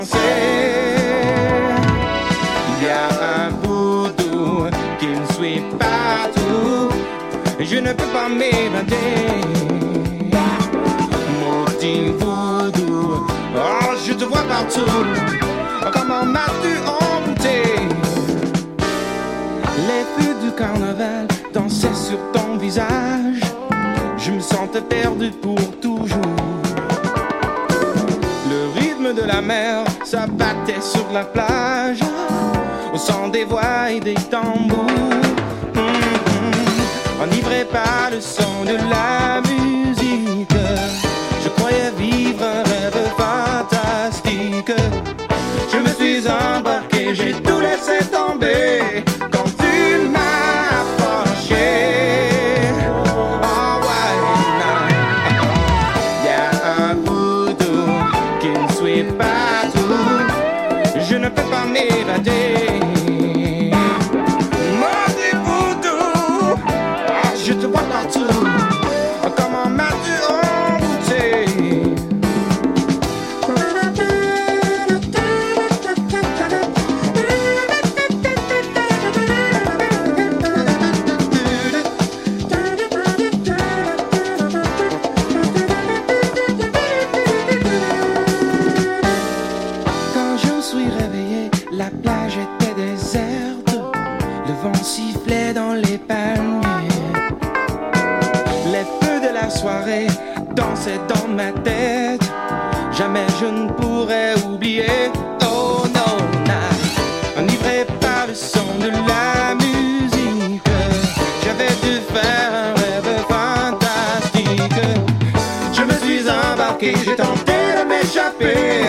Il y a un voodoo qui me suit partout. Je ne peux pas m'évader. Maudit voodoo, oh je te vois partout. Comment m'as-tu embouté? Les feux du carnaval dansaient sur ton visage. Je me sentais perdu pour toujours. Le rythme de la mer s'abattait sur la plage, au son des voix et des tambours. Enivré par le son de la musique, je croyais vivre un rêve fantastique. Je me suis embarqué, j'ai tout laissé tomber quand tu m'as approché. Oh ouais, il y a un voodoo qui me suit partout. Je ne peux pas m'évader. Maudit voodoo, oh, je te vois partout. Comment m'as-tu embouté? Quand je suis réveillé, la plage était déserte. Le vent sifflait dans les palmiers. Les feux de la soirée dansaient dans ma tête. Jamais je ne pourrais oublier. Oh non, enivré par le son de la musique, j'avais dû faire un rêve fantastique. Je me suis embarqué, j'ai tenté de m'échapper.